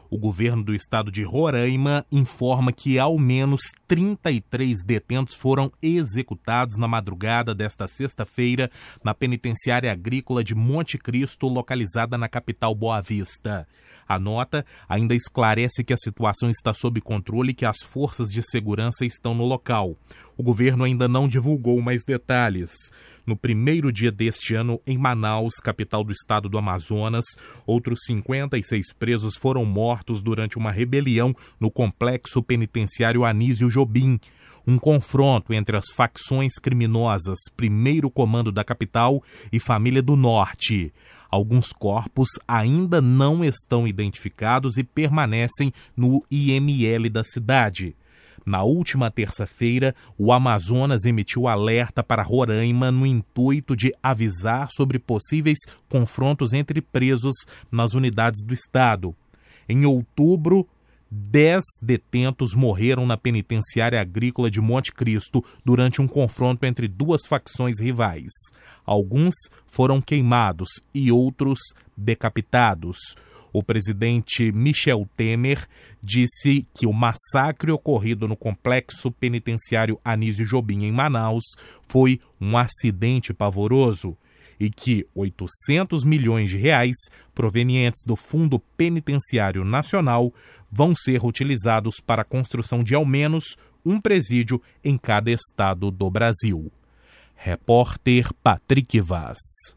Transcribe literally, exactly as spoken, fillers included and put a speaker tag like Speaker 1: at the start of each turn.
Speaker 1: O governo do estado de Roraima informa que ao menos trinta e três detentos foram executados na madrugada desta sexta-feira na penitenciária agrícola de Monte Cristo, localizada na capital Boa Vista. A nota ainda esclarece que a situação está sob controle e que as forças de segurança estão no local. O governo ainda não divulgou mais detalhes. No primeiro dia deste ano, em Manaus, capital do estado do Amazonas, outros cinquenta e seis presos foram mortos durante uma rebelião no complexo penitenciário Anísio Jobim. Um confronto entre as facções criminosas Primeiro Comando da Capital e Família do Norte. Alguns corpos ainda não estão identificados e permanecem no I M L da cidade. Na última terça-feira, o Amazonas emitiu alerta para Roraima no intuito de avisar sobre possíveis confrontos entre presos nas unidades do estado. Em outubro, dez detentos morreram na penitenciária agrícola de Monte Cristo durante um confronto entre duas facções rivais. Alguns foram queimados e outros decapitados. O presidente Michel Temer disse que o massacre ocorrido no complexo penitenciário Anísio Jobim, em Manaus, foi um acidente pavoroso e que oitocentos milhões de reais provenientes do Fundo Penitenciário Nacional vão ser utilizados para a construção de ao menos um presídio em cada estado do Brasil. Repórter Patrick Vaz.